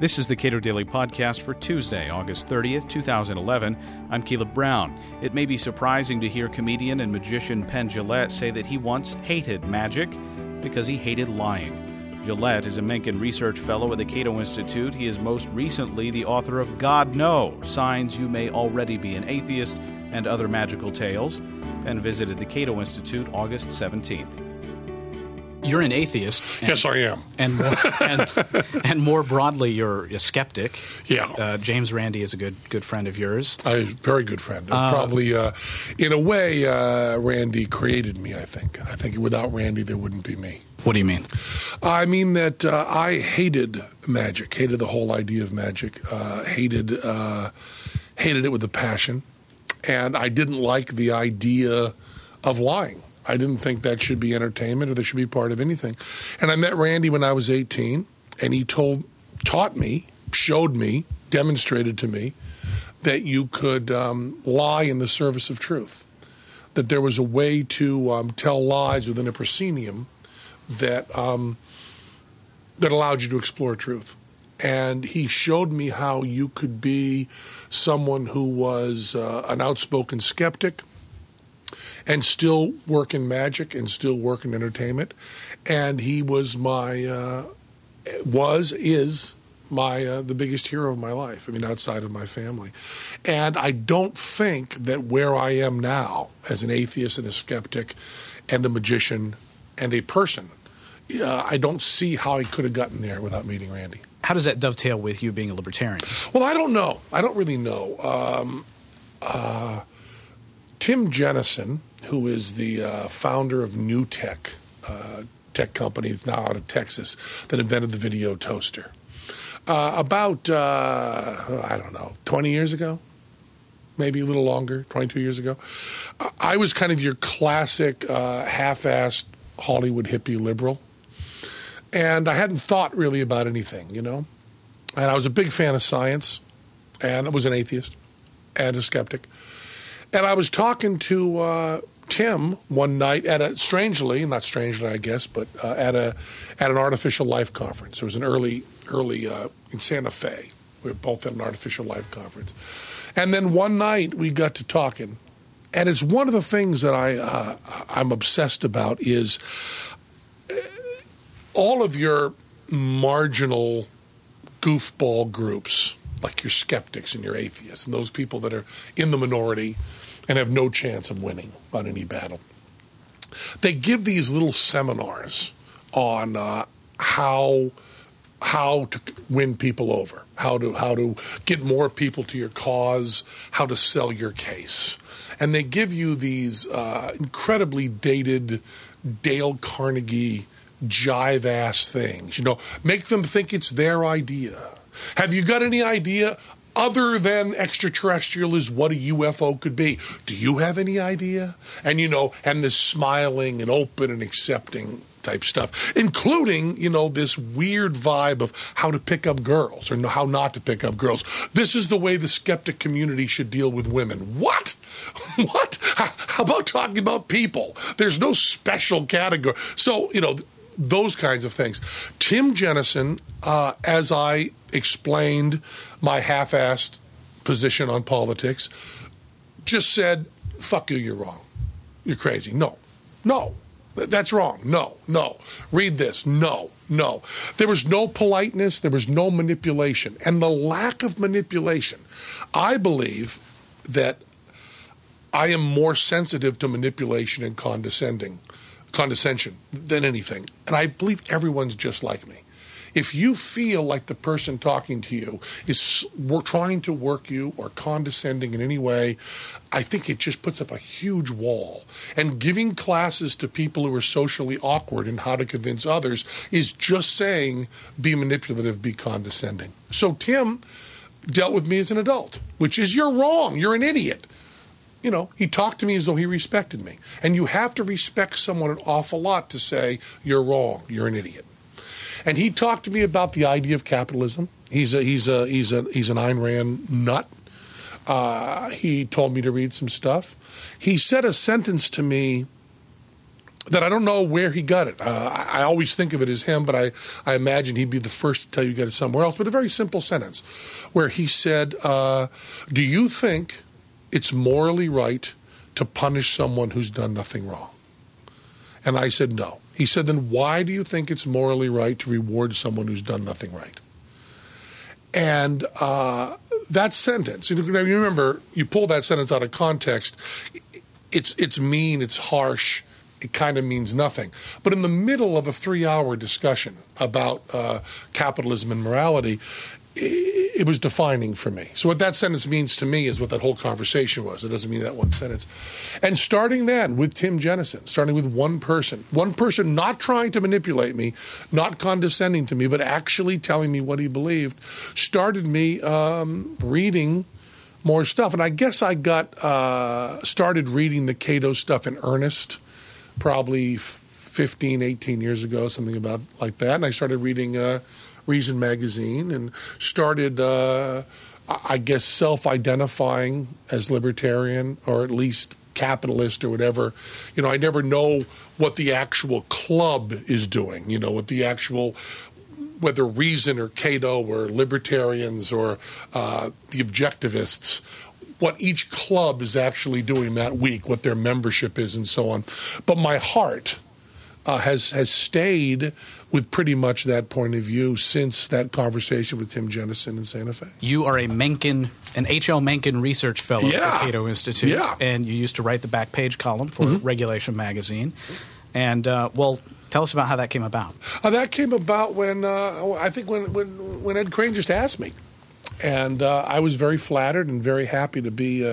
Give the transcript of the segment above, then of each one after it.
This is the Cato Daily Podcast for Tuesday, August 30th, 2011. I'm Caleb Brown. It may be surprising to hear comedian and magician Penn Jillette say that he once hated magic because he hated lying. Jillette is a Mencken Research Fellow at the Cato Institute. He is most recently the author of God No, Signs You May Already Be an Atheist, and Other Magical Tales, and visited the Cato Institute August 17th. You're an atheist. Yes, I am. And more broadly, you're a skeptic. Yeah. James Randi is a good friend of yours. A very good friend. Probably, in a way, Randi created me, I think. I think without Randi, there wouldn't be me. What do you mean? I mean that I hated magic, hated the whole idea of magic, hated it with a passion, and I didn't like the idea of lying. I didn't think that should be entertainment or that should be part of anything. And I met Randi when I was 18, and he taught me, showed me, demonstrated to me that you could lie in the service of truth, that there was a way to tell lies within a proscenium that allowed you to explore truth. And he showed me how you could be someone who was an outspoken skeptic and still work in magic and still work in entertainment. And he was the biggest hero of my life, I mean, outside of my family. And I don't think that where I am now as an atheist and a skeptic and a magician and a person, I don't see how I could have gotten there without meeting Randi. How does that dovetail with you being a libertarian? Well, I don't know. I don't really know. Tim Jennison, who is the founder of New Tech, tech company that's now out of Texas, that invented the video toaster. About 20 years ago, maybe a little longer, 22 years ago, I was kind of your classic half-assed Hollywood hippie liberal. And I hadn't thought really about anything, you know. And I was a big fan of science, and I was an atheist and a skeptic. And I was talking to Tim one night at not strangely, I guess, but at an artificial life conference. There was an early in Santa Fe. We were both at an artificial life conference. And then one night we got to talking. And it's one of the things that I'm obsessed about is all of your marginal goofball groups, like your skeptics and your atheists, and those people that are in the minority and have no chance of winning on any battle. They give these little seminars on how to win people over, how to get more people to your cause, how to sell your case. And they give you these incredibly dated Dale Carnegie jive-ass things, you know, make them think it's their idea. Have you got any idea other than extraterrestrial is what a UFO could be? Do you have any idea? And, you know, and this smiling and open and accepting type stuff, including, you know, this weird vibe of how to pick up girls or how not to pick up girls. This is the way the skeptic community should deal with women. What? What? How about talking about people? There's no special category. So, you know, those kinds of things. Tim Jennison, as I explained my half-assed position on politics, just said, fuck you, you're wrong. You're crazy. No, that's wrong. No. Read this. No. There was no politeness. There was no manipulation. And the lack of manipulation, I believe that I am more sensitive to manipulation and condescension than anything. And I believe everyone's just like me. If you feel like the person talking to you is trying to work you or condescending in any way, I think it just puts up a huge wall. And giving classes to people who are socially awkward in how to convince others is just saying, be manipulative, be condescending. So Tim dealt with me as an adult, which is, you're wrong, you're an idiot. You know, he talked to me as though he respected me. And you have to respect someone an awful lot to say, you're wrong, you're an idiot. And he talked to me about the idea of capitalism. He's an Ayn Rand nut. He told me to read some stuff. He said a sentence to me that I don't know where he got it. I always think of it as him, but I imagine he'd be the first to tell you he got it somewhere else. But a very simple sentence where he said, do you think it's morally right to punish someone who's done nothing wrong? And I said, no. He said, then why do you think it's morally right to reward someone who's done nothing right? And that sentence, you remember, you pull that sentence out of context, it's mean, it's harsh, it kind of means nothing. But in the middle of a 3-hour discussion about capitalism and morality, it was defining for me. So what that sentence means to me is what that whole conversation was. It doesn't mean that one sentence. And starting then with Tim Jennison, starting with one person not trying to manipulate me, not condescending to me, but actually telling me what he believed, started me reading more stuff. And I guess I got started reading the Cato stuff in earnest probably 15, 18 years ago, something about like that. And I started reading Reason magazine and started, I guess, self-identifying as libertarian or at least capitalist or whatever. You know, I never know what the actual club is doing, you know, what the actual, whether Reason or Cato or libertarians or the objectivists, what each club is actually doing that week, what their membership is and so on. But my heart has stayed with pretty much that point of view since that conversation with Tim Jennison in Santa Fe. You are an H.L. Mencken Research Fellow at the Cato Institute, and you used to write the back page column for Regulation Magazine. And, well, tell us about how that came about. That came about when, I think when Ed Crane just asked me. And I was very flattered and very happy to be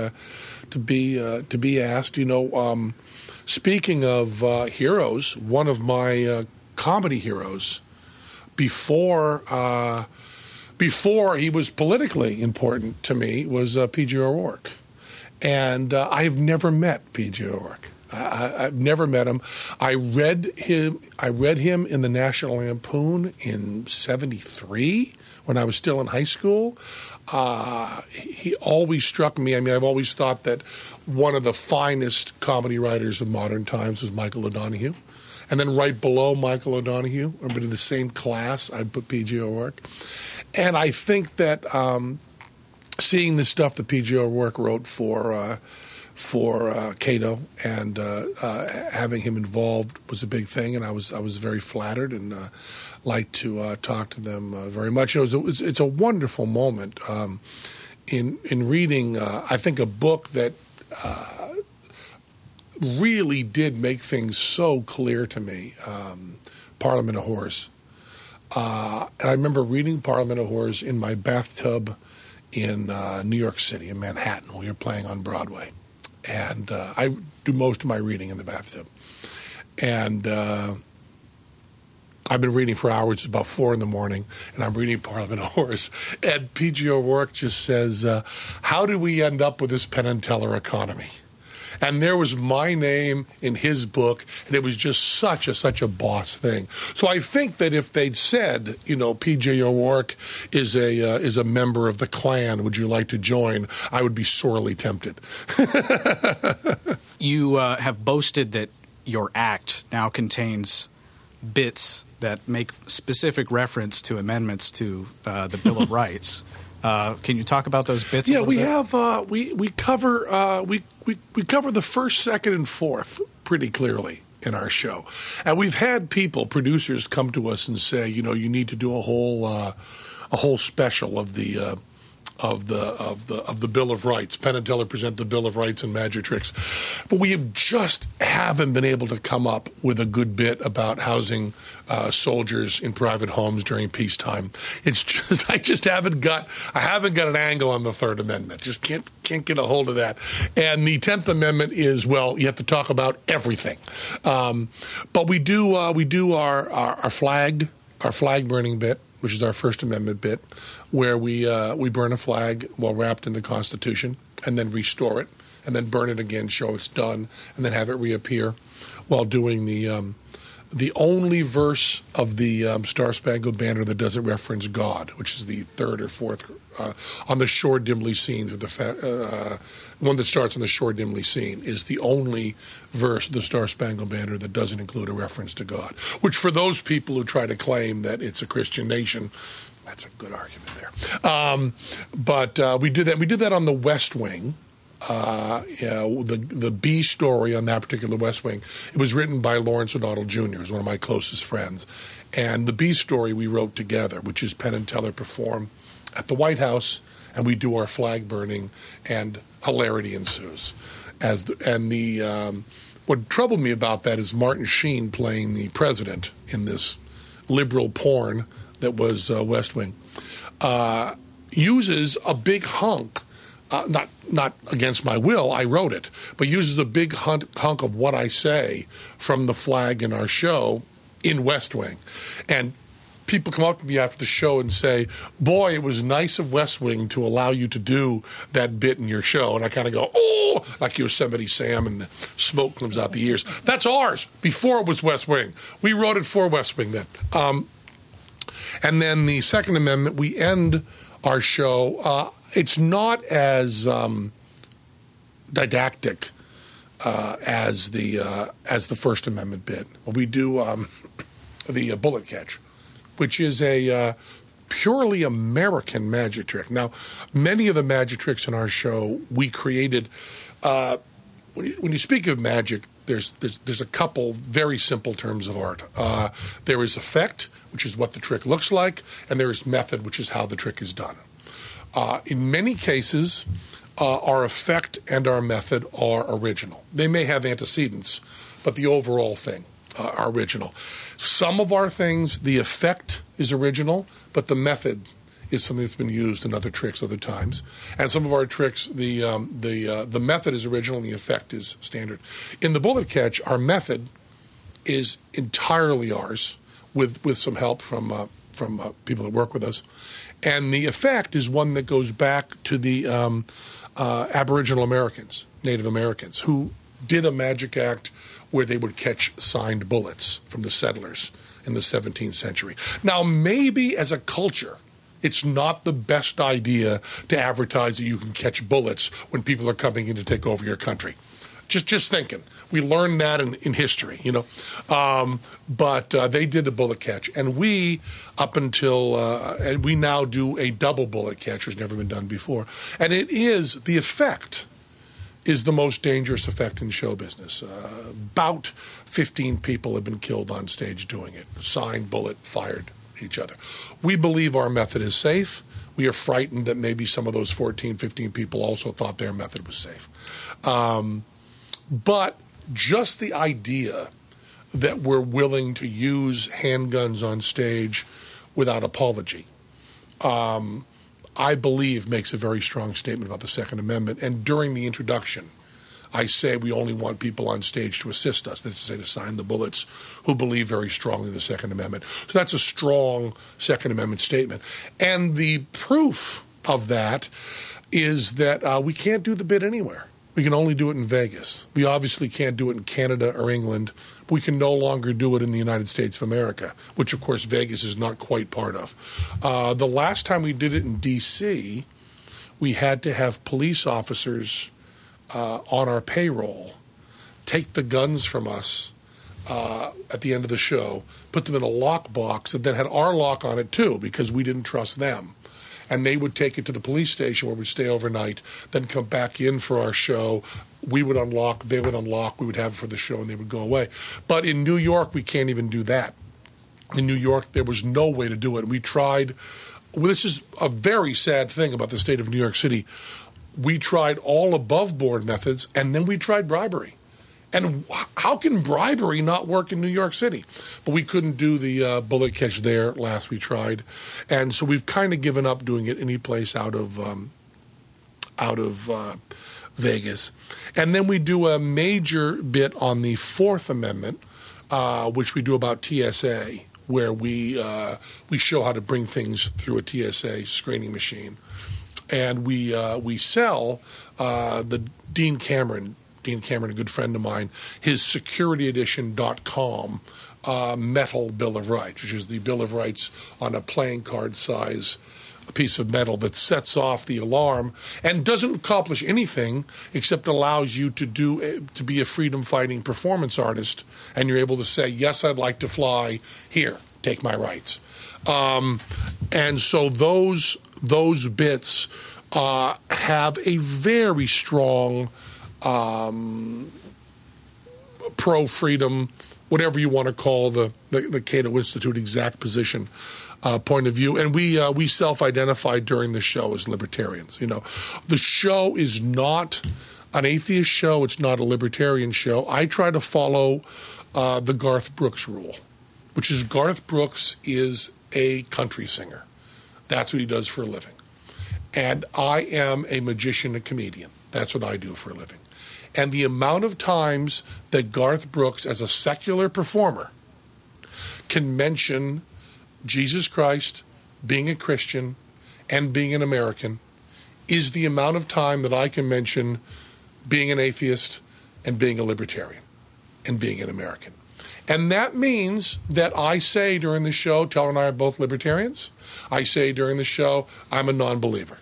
asked. You know, speaking of heroes, one of my comedy heroes before he was politically important to me was P.G. O'Rourke. And I have never met P.G. O'Rourke. I've never met him. I read him in the National Lampoon in '73 when I was still in high school. He always struck me. I mean, I've always thought that one of the finest comedy writers of modern times was Michael O'Donoghue. And then right below Michael O'Donoghue, but in the same class, I'd put P.G. O'Rourke. And I think that seeing the stuff that P.G. O'Rourke wrote for Cato and having him involved was a big thing, and I was very flattered and liked to talk to them very much. It's a wonderful moment in reading. I think a book that really did make things so clear to me, Parliament of Whores. And I remember reading Parliament of Whores in my bathtub in New York City, in Manhattan. We were playing on Broadway. And I do most of my reading in the bathtub. And I've been reading for hours. It's about 4 a.m, and I'm reading Parliament of Whores. And P.G. O'Rourke just says, how did we end up with this Penn and Teller economy? And there was my name in his book, and it was just such a boss thing. So I think that if they'd said, you know, P.J. O'Rourke is a member of the Klan, would you like to join? I would be sorely tempted. You have boasted that your act now contains bits that make specific reference to amendments to the Bill of Rights. Can you talk about those bits? Yeah, we have we cover the first, second, and fourth pretty clearly in our show, and we've had producers come to us and say, you know, you need to do a whole special of the Bill of Rights. Penn and Teller present the Bill of Rights and Magic Tricks, but we haven't been able to come up with a good bit about housing soldiers in private homes during peacetime. It's just I haven't got an angle on the Third Amendment. Just can't get a hold of that. And the 10th Amendment is, well, you have to talk about everything. But we do our flag burning bit, which is our First Amendment bit, where we burn a flag while wrapped in the Constitution and then restore it and then burn it again, show it's done, and then have it reappear while doing the the only verse of the Star Spangled Banner that doesn't reference God, which is the third or fourth on the shore dimly seen, one that starts on the shore dimly seen, is the only verse of the Star Spangled Banner that doesn't include a reference to God, which for those people who try to claim that it's a Christian nation, that's a good argument there. But we did that. We did that on the West Wing. The B story on that particular West Wing, it was written by Lawrence O'Donnell Jr., who's one of my closest friends. And the B story we wrote together, which is Penn and Teller perform at the White House, and we do our flag burning, and hilarity ensues. What troubled me about that is Martin Sheen playing the president in this liberal porn that was West Wing, uses a big hunk. Not against my will, I wrote it, but uses a big hunk of what I say from the flag in our show in West Wing. And people come up to me after the show and say, boy, it was nice of West Wing to allow you to do that bit in your show. And I kind of go, oh, like Yosemite Sam, and the smoke comes out the ears. That's ours. Before it was West Wing. We wrote it for West Wing then. And then the Second Amendment, we end our show. It's not as didactic as the First Amendment bit. We do the bullet catch, which is a purely American magic trick. Now, many of the magic tricks in our show we created. When you speak of magic, there's a couple very simple terms of art. There is effect, which is what the trick looks like, and there is method, which is how the trick is done. In many cases, our effect and our method are original. They may have antecedents, but the overall thing are original. Some of our things, the effect is original, but the method is something that's been used in other tricks other times. And some of our tricks, the method is original and the effect is standard. In the bullet catch, our method is entirely ours, with some help from people that work with us. And the effect is one that goes back to the Aboriginal Americans, Native Americans, who did a magic act where they would catch signed bullets from the settlers in the 17th century. Now, maybe as a culture, it's not the best idea to advertise that you can catch bullets when people are coming in to take over your country. Just thinking. We learned that in history, you know. But they did a bullet catch. And we, up until, and we now do a double bullet catch, which has never been done before. And it is, the effect is the most dangerous effect in show business. About 15 people have been killed on stage doing it. Signed bullet fired at each other. We believe our method is safe. We are frightened that maybe some of those 14, 15 people also thought their method was safe. But just the idea that we're willing to use handguns on stage without apology, I believe makes a very strong statement about the Second Amendment. And during the introduction, I say we only want people on stage to assist us, that's to say to sign the bullets, who believe very strongly in the Second Amendment. So that's a strong Second Amendment statement. And the proof of that is that we can't do the bit anywhere. We can only do it in Vegas. We obviously can't do it in Canada or England. But we can no longer do it in the United States of America, which, of course, Vegas is not quite part of. The last time we did it in D.C., we had to have police officers on our payroll take the guns from us at the end of the show, put them in a lockbox that then had our lock on it, too, because we didn't trust them. And they would take it to the police station where we'd stay overnight, then come back in for our show. We would unlock, they would unlock, we would have it for the show, and they would go away. But in New York, we can't even do that. In New York, there was no way to do it. We tried. Well, this is a very sad thing about the state of New York City. We tried all above-board methods, and then we tried bribery. And how can bribery not work in New York City? But we couldn't do the bullet catch there last we tried. And so we've kind of given up doing it any place out of Vegas. And then we do a major bit on the Fourth Amendment, which we do about TSA, where we show how to bring things through a TSA screening machine. And we sell the Dean Cameron, a good friend of mine, his securityedition.com metal Bill of Rights, which is the Bill of Rights on a playing card size piece of metal that sets off the alarm and doesn't accomplish anything except allows you to be a freedom-fighting performance artist, and you're able to say, yes, I'd like to fly here, take my rights. And so those bits have a very strong pro-freedom, whatever you want to call the Cato Institute exact position, point of view. And we self-identify during the show as libertarians. You know, the show is not an atheist show. It's not a libertarian show. I try to follow the Garth Brooks rule, which is Garth Brooks is a country singer. That's what he does for a living. And I am a magician and comedian. That's what I do for a living. And the amount of times that Garth Brooks, as a secular performer, can mention Jesus Christ, being a Christian, and being an American, is the amount of time that I can mention being an atheist and being a libertarian and being an American. And that means that I say during the show, Teller and I are both libertarians. I say during the show, I'm a non-believer.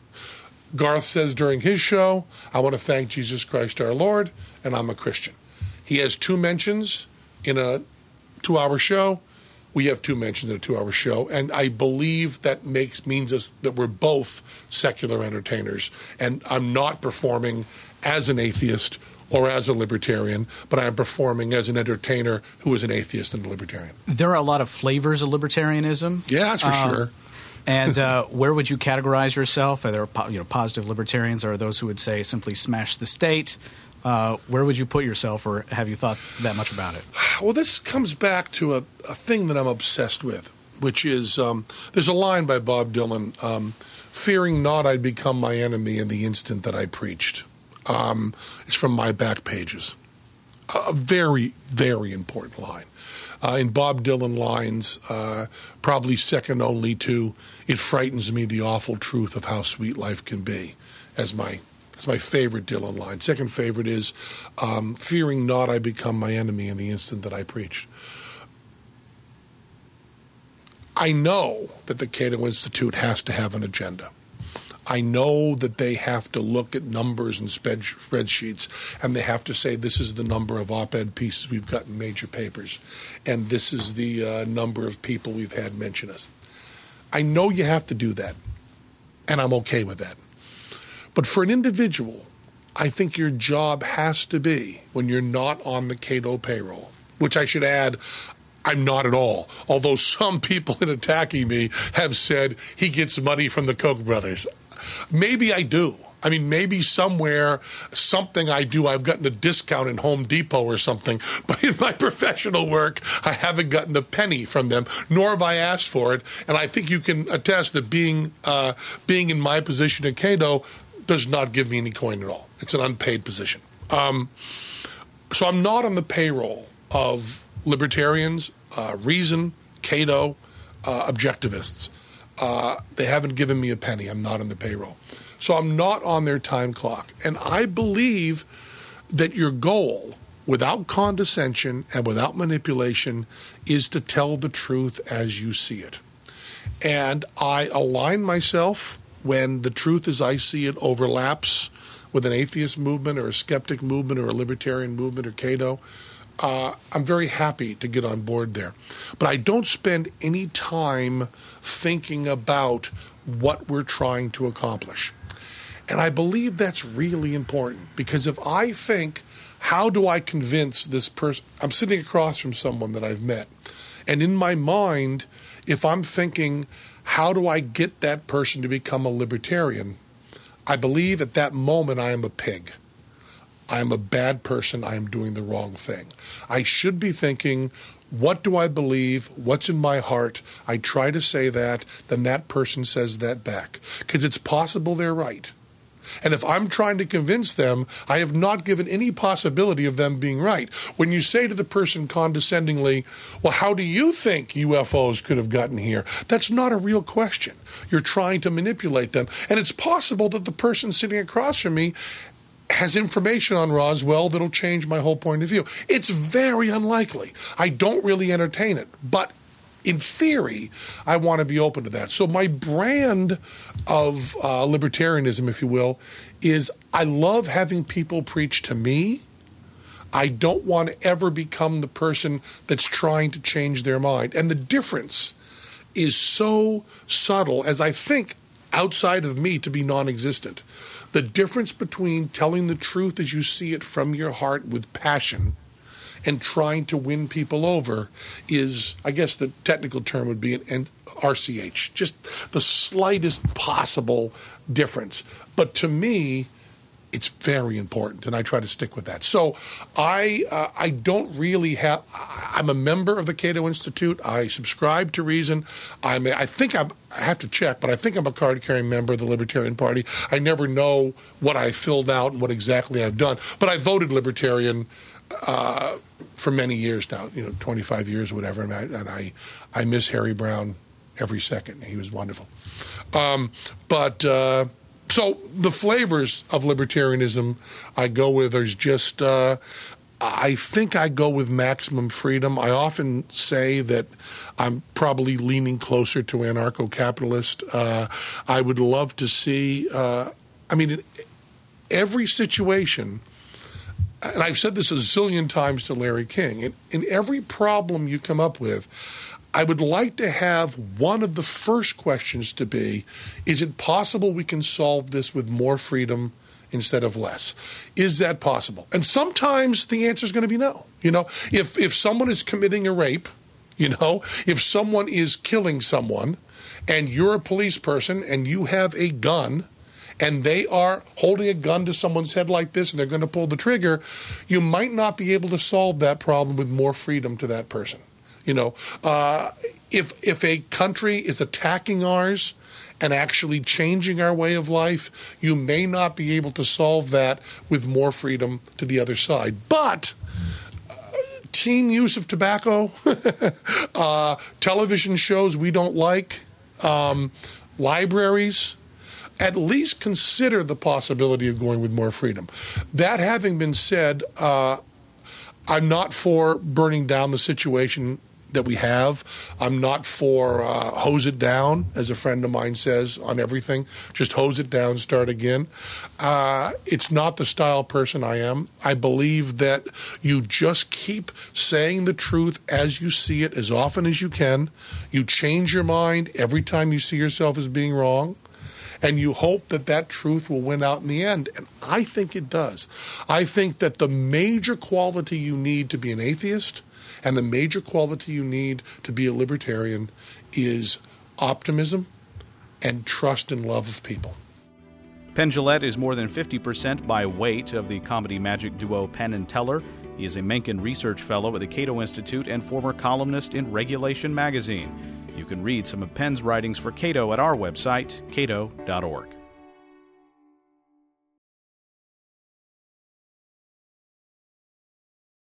Garth says during his show, I want to thank Jesus Christ our Lord, and I'm a Christian. He has 2 mentions in a 2-hour show. We have 2 mentions in a 2-hour show, and I believe that means us that we're both secular entertainers, and I'm not performing as an atheist or as a libertarian, but I'm performing as an entertainer who is an atheist and a libertarian. There are a lot of flavors of libertarianism. Yeah, that's for sure. And where would you categorize yourself? Are there positive libertarians, or are those who would say simply smash the state? Where would you put yourself, or have you thought that much about it? Well, this comes back to a thing that I'm obsessed with, which is there's a line by Bob Dylan, fearing not I'd become my enemy in the instant that I preached. It's from My Back Pages. A very, very important line. In Bob Dylan lines, probably second only to "It frightens me the awful truth of how sweet life can be," as my favorite Dylan line. Second favorite is "Fearing not I become my enemy in the instant that I preach." I know that the Cato Institute has to have an agenda. I know that they have to look at numbers and spreadsheets, and they have to say this is the number of op-ed pieces we've got in major papers, and this is the number of people we've had mention us. I know you have to do that, and I'm okay with that. But for an individual, I think your job has to be, when you're not on the Cato payroll, which I should add, I'm not at all, although some people in attacking me have said he gets money from the Koch brothers. Maybe I do. I mean, maybe somewhere, something I do, I've gotten a discount in Home Depot or something, but in my professional work, I haven't gotten a penny from them, nor have I asked for it. And I think you can attest that being in my position at Cato does not give me any coin at all. It's an unpaid position. So I'm not on the payroll of libertarians, Reason, Cato, objectivists. They haven't given me a penny. I'm not on the payroll. So I'm not on their time clock. And I believe that your goal, without condescension and without manipulation, is to tell the truth as you see it. And I align myself when the truth as I see it overlaps with an atheist movement or a skeptic movement or a libertarian movement or Cato. I'm very happy to get on board there. But I don't spend any time thinking about what we're trying to accomplish. And I believe that's really important, because if I think, how do I convince this person? I'm sitting across from someone that I've met. And in my mind, if I'm thinking, how do I get that person to become a libertarian? I believe at that moment I am a pig. I am a bad person. I am doing the wrong thing. I should be thinking, what do I believe? What's in my heart? I try to say that, then that person says that back. Because it's possible they're right. And if I'm trying to convince them, I have not given any possibility of them being right. When you say to the person condescendingly, well, how do you think UFOs could have gotten here? That's not a real question. You're trying to manipulate them. And it's possible that the person sitting across from me has information on Roswell that'll change my whole point of view. It's very unlikely. I don't really entertain it, but in theory, I want to be open to that. So my brand of libertarianism, if you will, is I love having people preach to me. I don't want to ever become the person that's trying to change their mind. And the difference is so subtle, as I think outside of me to be non-existent. The difference between telling the truth as you see it from your heart with passion and trying to win people over is, I guess the technical term would be an RCH, just the slightest possible difference. But to me, it's very important, and I try to stick with that. So I don't really have – I'm a member of the Cato Institute. I subscribe to Reason. I have to check, but I think I'm a card-carrying member of the Libertarian Party. I never know what I filled out and what exactly I've done. But I voted Libertarian for many years now, 25 years or whatever, and I miss Harry Brown every second. He was wonderful. So the flavors of libertarianism I go with is just I think I go with maximum freedom. I often say that I'm probably leaning closer to anarcho-capitalist. I would love to see in every situation, and I've said this a zillion times to Larry King, in every problem you come up with, I would like to have one of the first questions to be, is it possible we can solve this with more freedom instead of less? Is that possible? And sometimes the answer is going to be no. If someone is committing a rape, if someone is killing someone and you're a police person and you have a gun and they are holding a gun to someone's head like this and they're going to pull the trigger, you might not be able to solve that problem with more freedom to that person. If a country is attacking ours and actually changing our way of life, you may not be able to solve that with more freedom to the other side. But teen use of tobacco, television shows we don't like, libraries, at least consider the possibility of going with more freedom. That having been said, I'm not for burning down the situation that we have. I'm not for hose it down, as a friend of mine says, on everything. Just hose it down, start again. It's not the style person I am. I believe that you just keep saying the truth as you see it as often as you can. You change your mind every time you see yourself as being wrong. And you hope that truth will win out in the end. And I think it does. I think that the major quality you need to be an atheist and the major quality you need to be a libertarian is optimism and trust and love of people. Penn Jillette is more than 50% by weight of the comedy magic duo Penn and Teller. He is a Mencken Research Fellow at the Cato Institute and former columnist in Regulation magazine. You can read some of Penn's writings for Cato at our website, cato.org.